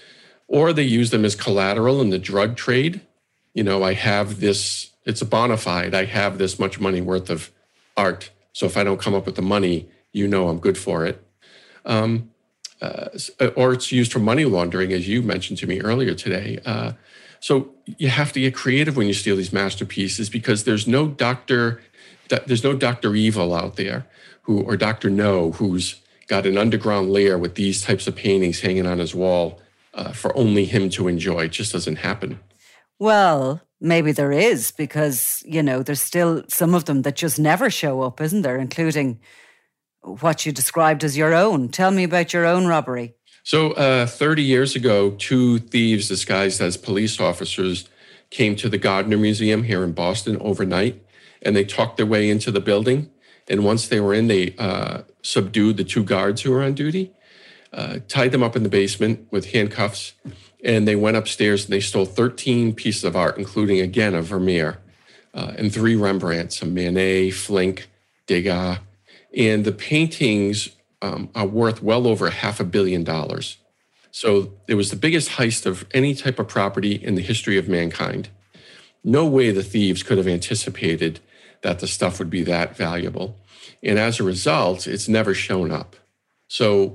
F: Or they use them as collateral in the drug trade. You know, I have this, it's a bona fide, I have this much money worth of art. So if I don't come up with the money, you know I'm good for it. Um, uh, or it's used for money laundering, as you mentioned to me earlier today. Uh, so you have to get creative when you steal these masterpieces, because there's no Doctor there's no Doctor Evil out there who, or Doctor No, who's got an underground lair with these types of paintings hanging on his wall uh, for only him to enjoy. It just doesn't happen.
E: Well, maybe there is, because, you know, there's still some of them that just never show up, isn't there? Including what you described as your own. Tell me about your own robbery.
F: So uh, thirty years ago, two thieves disguised as police officers came to the Gardner Museum here in Boston overnight, and they talked their way into the building. And once they were in, they uh, subdued the two guards who were on duty, uh, tied them up in the basement with handcuffs, and they went upstairs and they stole thirteen pieces of art, including, again, a Vermeer uh, and three Rembrandts, a Manet, Flink, Degas. And the paintings um, are worth well over half a billion dollars. So it was the biggest heist of any type of property in the history of mankind. No way the thieves could have anticipated that the stuff would be that valuable. And as a result, it's never shown up. So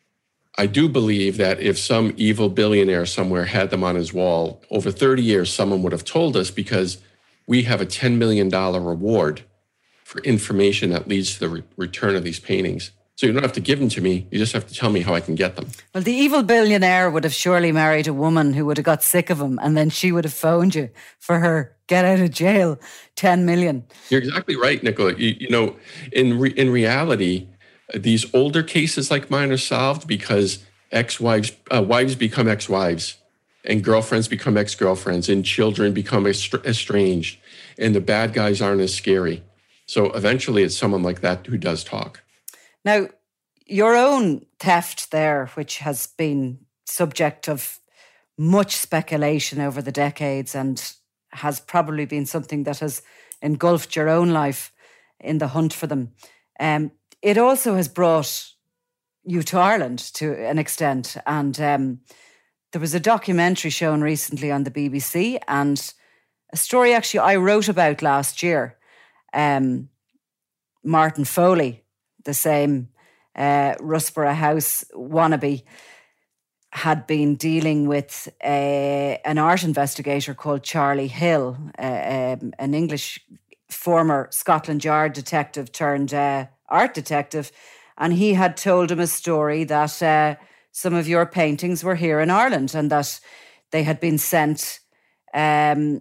F: I do believe that if some evil billionaire somewhere had them on his wall, over thirty years, someone would have told us, because we have a ten million dollars reward for information that leads to the re- return of these paintings. So you don't have to give them to me. You just have to tell me how I can get them.
E: Well, the evil billionaire would have surely married a woman who would have got sick of him, and then she would have phoned you for her get out of jail ten million.
F: You're exactly right, Nicola. You, you know, in re- in reality, these older cases like mine are solved because ex-wives, uh, wives become ex-wives, and girlfriends become ex-girlfriends, and children become estranged, and the bad guys aren't as scary. So eventually it's someone like that who does talk.
E: Now, your own theft there, which has been subject of much speculation over the decades and has probably been something that has engulfed your own life in the hunt for them, um, it also has brought you to Ireland to an extent. And um, there was a documentary shown recently on the B B C, and a story actually I wrote about last year. Um, Martin Foley, the same uh, Russborough House wannabe, had been dealing with a, an art investigator called Charlie Hill, uh, um, an English former Scotland Yard detective turned uh, art detective, and he had told him a story that uh, some of your paintings were here in Ireland and that they had been sent um,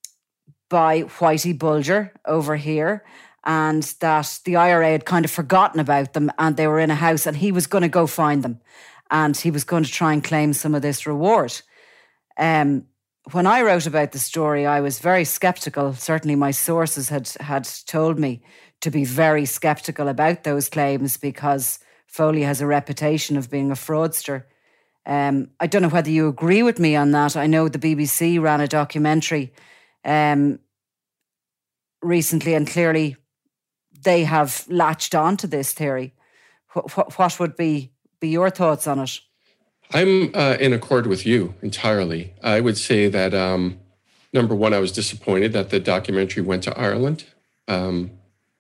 E: by Whitey Bulger over here, and that the I R A had kind of forgotten about them and they were in a house and he was going to go find them and he was going to try and claim some of this reward. Um, when I wrote about the story, I was very sceptical. Certainly my sources had, had told me to be very sceptical about those claims because Foley has a reputation of being a fraudster. Um, I don't know whether you agree with me on that. I know the B B C ran a documentary um, recently and clearly they have latched on to this theory. What, what, what would be, be your thoughts on it?
F: I'm uh, in accord with you entirely. I would say that, um, number one, I was disappointed that the documentary went to Ireland. Um,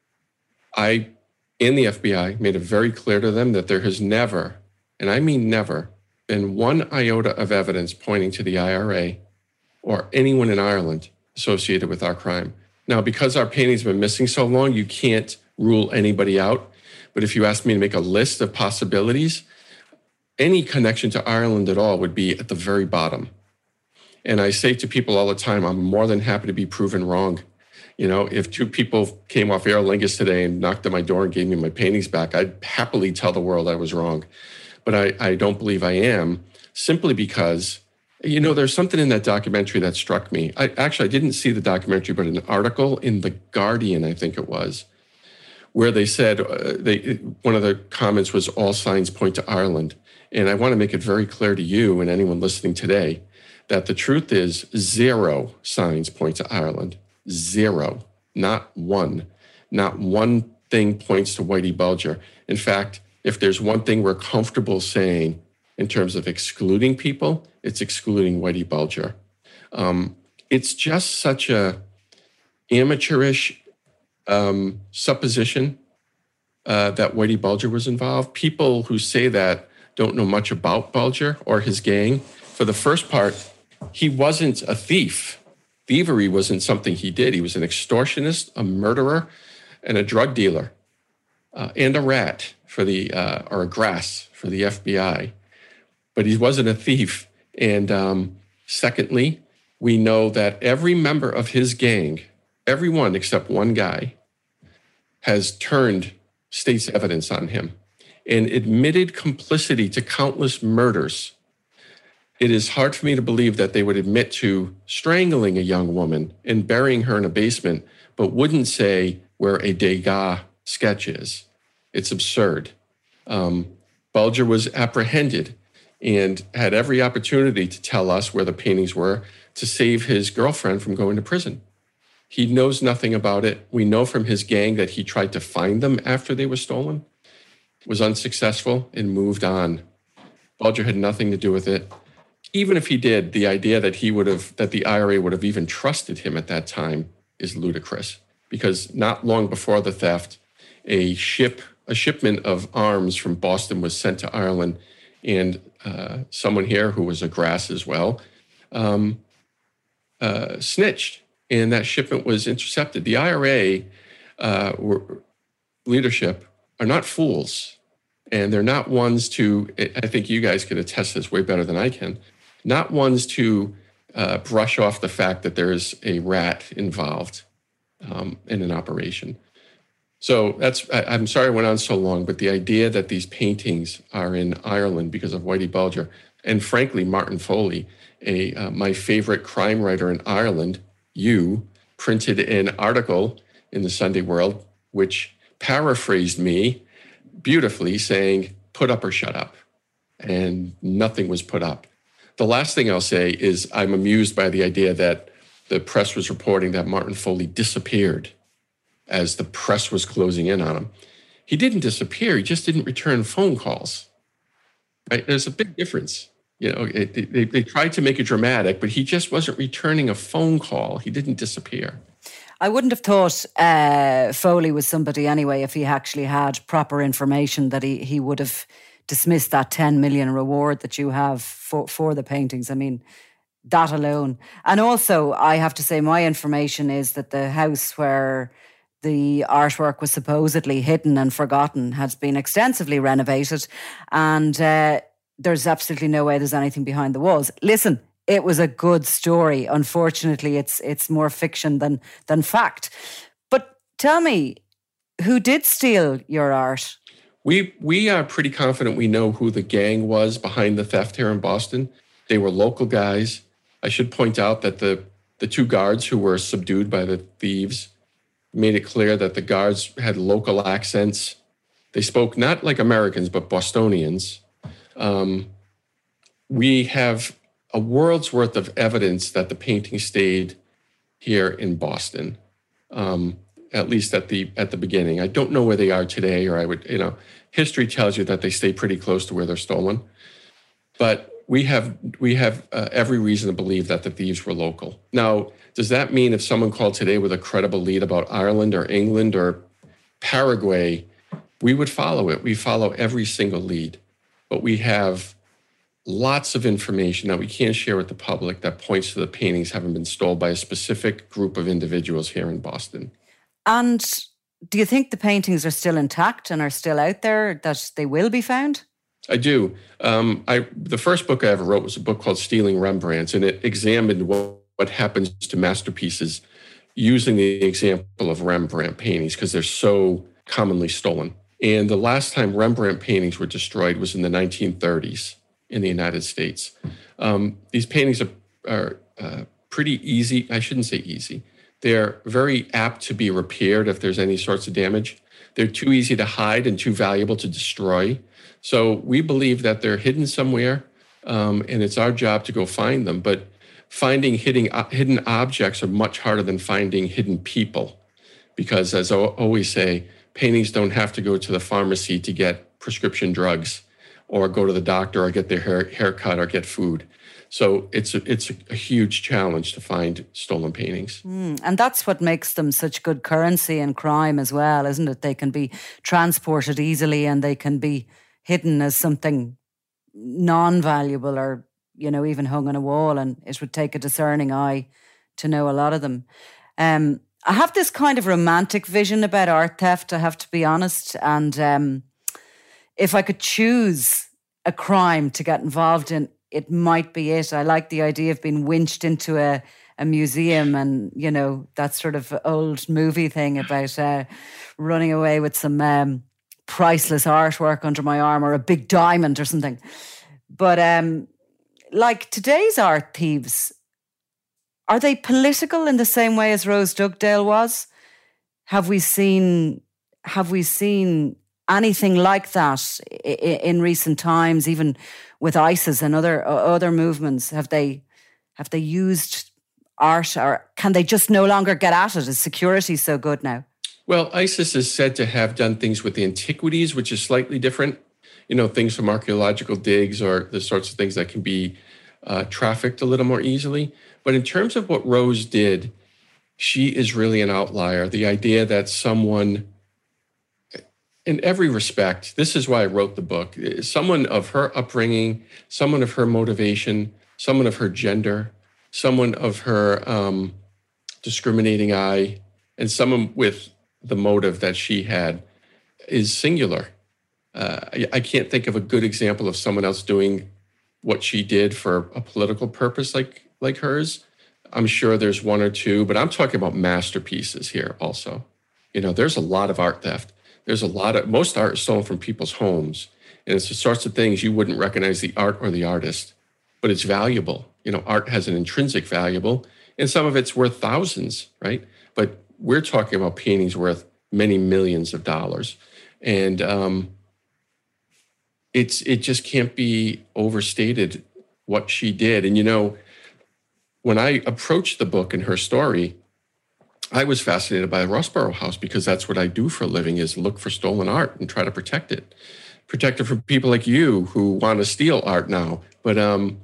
F: I, in the F B I, made it very clear to them that there has never, and I mean never, been one iota of evidence pointing to the I R A or anyone in Ireland associated with our crime. Now, because our paintings have been missing so long, you can't rule anybody out. But if you ask me to make a list of possibilities, any connection to Ireland at all would be at the very bottom. And I say to people all the time, I'm more than happy to be proven wrong. You know, if two people came off Aer Lingus today and knocked at my door and gave me my paintings back, I'd happily tell the world I was wrong. But I, I don't believe I am, simply because, you know, there's something in that documentary that struck me. I actually, I didn't see the documentary, but an article in The Guardian, I think it was, where they said, uh, they one of the comments was, all signs point to Ireland. And I want to make it very clear to you and anyone listening today that the truth is zero signs point to Ireland. Zero. Not one. Not one thing points to Whitey Bulger. In fact, if there's one thing we're comfortable saying in terms of excluding people, it's excluding Whitey Bulger. Um, it's just such a amateurish um, supposition uh, that Whitey Bulger was involved. People who say that don't know much about Bulger or his gang. For the first part, he wasn't a thief. Thievery wasn't something he did. He was an extortionist, a murderer, and a drug dealer, uh, and a rat for the, uh, or a grass for the F B I. But he wasn't a thief. And um, secondly, we know that every member of his gang, everyone except one guy, has turned state's evidence on him and admitted complicity to countless murders. It is hard for me to believe that they would admit to strangling a young woman and burying her in a basement, but wouldn't say where a Degas sketch is. It's absurd. Um, Bulger was apprehended and had every opportunity to tell us where the paintings were to save his girlfriend from going to prison. He knows nothing about it. We know from his gang that he tried to find them after they were stolen, was unsuccessful, and moved on. Bulger had nothing to do with it. Even if he did, the idea that he would have, that the I R A would have even trusted him at that time is ludicrous, because not long before the theft, a ship, a shipment of arms from Boston was sent to Ireland, and uh, someone here who was a grass as well um, uh, snitched, and that shipment was intercepted. The I R A uh, were, leadership are not fools, and they're not ones to, I think you guys can attest this way better than I can, not ones to uh, brush off the fact that there's a rat involved um, in an operation. So that's, I, I'm sorry I went on so long, but the idea that these paintings are in Ireland because of Whitey Bulger, and frankly, Martin Foley, a uh, my favorite crime writer in Ireland, you, printed an article in the Sunday World, which paraphrased me beautifully, saying, put up or shut up. And nothing was put up. The last thing I'll say is I'm amused by the idea that the press was reporting that Martin Foley disappeared as the press was closing in on him. He didn't disappear. He just didn't return phone calls. Right? There's a big difference. You know, it, they, they tried to make it dramatic, but he just wasn't returning a phone call. He didn't disappear.
E: I wouldn't have thought uh, Foley was somebody anyway if he actually had proper information that he, he would have dismissed that ten million reward that you have for, for the paintings. I mean, that alone. And also, I have to say, my information is that the house where the artwork was supposedly hidden and forgotten has been extensively renovated, and uh, there's absolutely no way there's anything behind the walls. Listen, it was a good story. Unfortunately, it's it's more fiction than than fact. But tell me, who did steal your art?
F: We we are pretty confident we know who the gang was behind the theft here in Boston. They were local guys. I should point out that the, the two guards who were subdued by the thieves made it clear that the guards had local accents. They spoke not like Americans, but Bostonians. Um, we have a world's worth of evidence that the painting stayed here in Boston, um, at least at the at the beginning. I don't know where they are today, or I would, you know, history tells you that they stay pretty close to where they're stolen. But we have we have uh, every reason to believe that the thieves were local. Now, does that mean if someone called today with a credible lead about Ireland or England or Paraguay, we would follow it? We follow every single lead. But we have lots of information that we can't share with the public that points to the paintings having been stolen by a specific group of individuals here in Boston.
E: And do you think the paintings are still intact and are still out there, that they will be found?
F: I do. Um, I the first book I ever wrote was a book called Stealing Rembrandts, and it examined what, what happens to masterpieces using the example of Rembrandt paintings because they're so commonly stolen. And the last time Rembrandt paintings were destroyed was in the nineteen thirties in the United States. Um, these paintings are, are uh, pretty easy. I shouldn't say easy. They're very apt to be repaired if there's any sorts of damage. They're too easy to hide and too valuable to destroy. So we believe that they're hidden somewhere, um, and it's our job to go find them. But finding hidden, uh, hidden objects are much harder than finding hidden people, because as I always say, paintings don't have to go to the pharmacy to get prescription drugs or go to the doctor or get their hair, haircut or get food. So it's a, it's a, a huge challenge to find stolen paintings.
E: Mm, and that's what makes them such good currency in crime as well, isn't it? They can be transported easily and they can be hidden as something non-valuable or, you know, even hung on a wall, and it would take a discerning eye to know a lot of them. Um, I have this kind of romantic vision about art theft, I have to be honest. And um, if I could choose a crime to get involved in, it might be it. I like the idea of being winched into a, a museum and, you know, that sort of old movie thing about uh, running away with some um, priceless artwork under my arm or a big diamond or something. But um, like today's art thieves, are they political in the same way as Rose Dugdale was? Have we seen, have we seen anything like that in recent times, even with ISIS and other other movements? Have they have they used art, or can they just no longer get at it? Is security so good now?
F: Well, ISIS is said to have done things with the antiquities, which is slightly different. You know, things from archaeological digs or the sorts of things that can be uh, trafficked a little more easily. But in terms of what Rose did, she is really an outlier. The idea that someone, in every respect, this is why I wrote the book, someone of her upbringing, someone of her motivation, someone of her gender, someone of her um, discriminating eye, and someone with the motive that she had is singular. Uh, I, I can't think of a good example of someone else doing what she did for a political purpose like like hers. I'm sure there's one or two, but I'm talking about masterpieces here also. You know, there's a lot of art theft. There's a lot of, most art is stolen from people's homes. And it's the sorts of things you wouldn't recognize the art or the artist, but it's valuable. You know, art has an intrinsic value, and some of it's worth thousands, right? But we're talking about paintings worth many millions of dollars. And um, it's it just can't be overstated what she did. And, you know, when I approached the book and her story, I was fascinated by the Rossborough House because that's what I do for a living, is look for stolen art and try to protect it. protect her from people like you who want to steal art now. But um,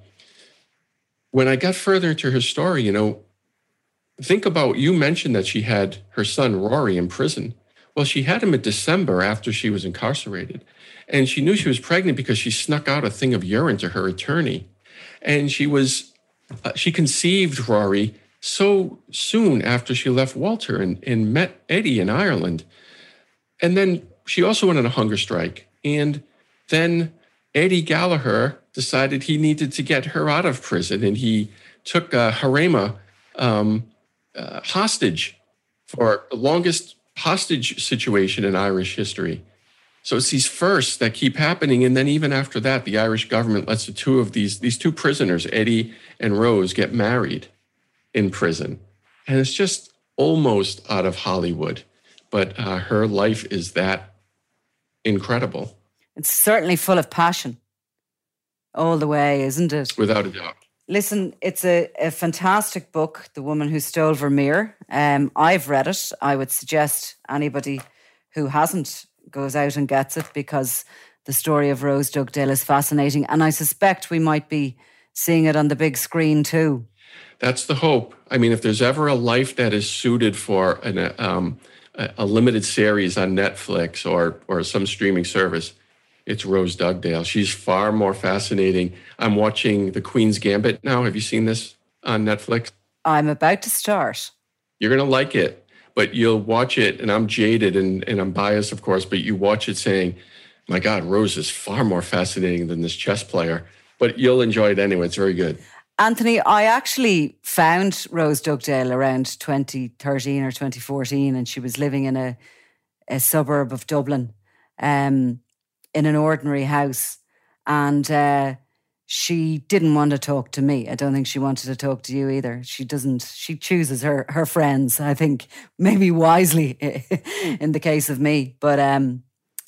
F: when I got further into her story, you know, think about, you mentioned that she had her son Rory in prison. Well, she had him in December after she was incarcerated. And she knew she was pregnant because she snuck out a thing of urine to her attorney. And she was, uh, she conceived Rory so soon after she left Walter and, and met Eddie in Ireland. And then she also went on a hunger strike. And then Eddie Gallagher decided he needed to get her out of prison. And he took uh, Harema um, uh, hostage for the longest hostage situation in Irish history. So it's these firsts that keep happening. And then even after that, the Irish government lets the two of these, these two prisoners, Eddie and Rose, get married in prison. And it's just almost out of Hollywood. But uh, her life is that incredible.
E: It's certainly full of passion all the way, isn't it?
F: Without a doubt.
E: Listen, it's a, a fantastic book, The Woman Who Stole Vermeer. Um, I've read it. I would suggest anybody who hasn't goes out and gets it, because the story of Rose Dugdale is fascinating. And I suspect we might be seeing it on the big screen too.
F: That's the hope. I mean, if there's ever a life that is suited for an, um, a, a limited series on Netflix or or some streaming service, it's Rose Dugdale. She's far more fascinating. I'm watching The Queen's Gambit now. Have you seen this on Netflix?
E: I'm about to start.
F: You're going to like it. But you'll watch it, and I'm jaded and, and I'm biased, of course, but you watch it saying, my God, Rose is far more fascinating than this chess player. But you'll enjoy it anyway. It's very good.
E: Anthony, I actually found Rose Dugdale around twenty thirteen or twenty fourteen, and she was living in a, a suburb of Dublin um, in an ordinary house. And uh, she didn't want to talk to me. I don't think she wanted to talk to you either. She doesn't, she chooses her, her friends, I think, maybe wisely in the case of me. But um,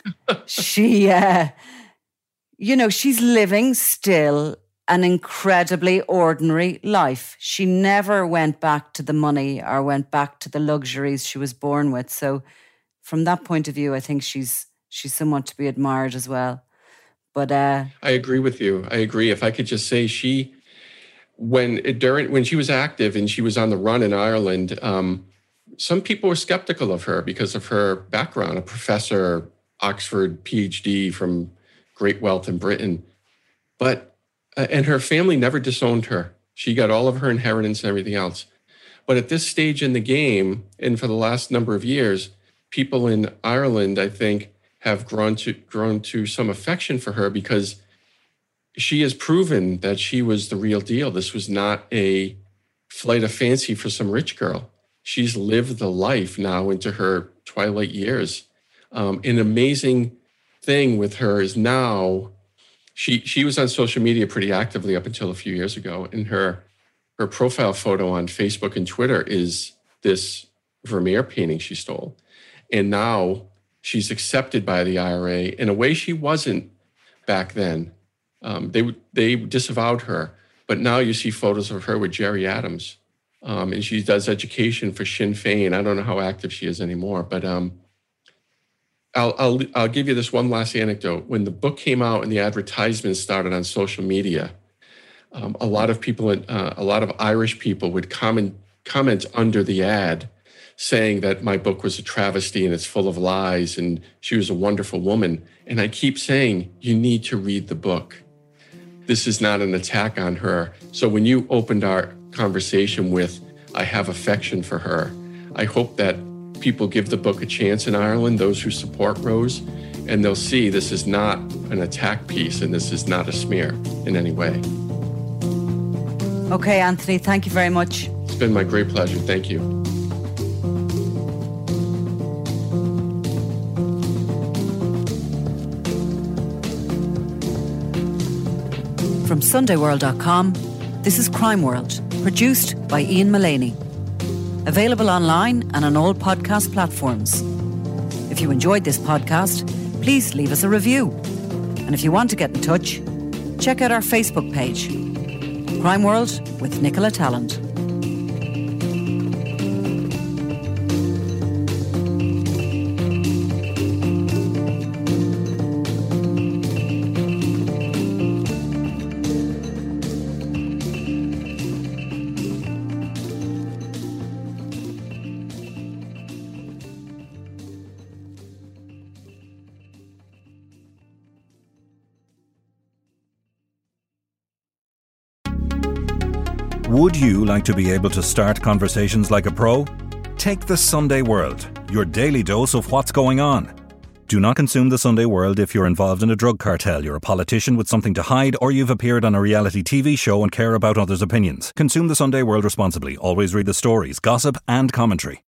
E: she, uh, you know, she's living still an incredibly ordinary life. She never went back to the money or went back to the luxuries she was born with. So from that point of view, I think she's she's someone to be admired as well. But uh,
F: I agree with you. I agree. If I could just say, she, when during when she was active and she was on the run in Ireland, um, some people were skeptical of her because of her background, a professor, Oxford P H D from great wealth in Britain. But, uh, and her family never disowned her. She got all of her inheritance and everything else. But at this stage in the game, and for the last number of years, people in Ireland, I think, have grown to grown to some affection for her because she has proven that she was the real deal. This was not a flight of fancy for some rich girl. She's lived the life now into her twilight years. Um, an amazing thing with her is now she she was on social media pretty actively up until a few years ago, and her her profile photo on Facebook and Twitter is this Vermeer painting she stole, and now she's accepted by the I R A in a way she wasn't back then. Um, they they disavowed her, but now you see photos of her with Jerry Adams, um, and she does education for Sinn Féin. I don't know how active she is anymore, but um, I'll, I'll I'll give you this one last anecdote. When the book came out and the advertisements started on social media, um, a lot of people, uh, a lot of Irish people would comment comment under the ad, saying that my book was a travesty and it's full of lies and she was a wonderful woman. And I keep saying, you need to read the book. This is not an attack on her. So when you opened our conversation with, I have affection for her, I hope that people give the book a chance in Ireland, those who support Rose, and they'll see this is not an attack piece and this is not a smear in any way.
E: Okay, Anthony, thank you very much.
F: It's been my great pleasure. Thank you.
E: From Sunday World dot com, this is Crime World, produced by Ian Mullaney. Available online and on all podcast platforms. If you enjoyed this podcast, please leave us a review. And if you want to get in touch, check out our Facebook page, Crime World with Nicola Tallant.
A: Would you like to be able to start conversations like a pro? Take the Sunday World, your daily dose of what's going on. Do not consume the Sunday World if you're involved in a drug cartel, you're a politician with something to hide, or you've appeared on a reality T V show and care about others' opinions. Consume the Sunday World responsibly. Always read the stories, gossip and commentary.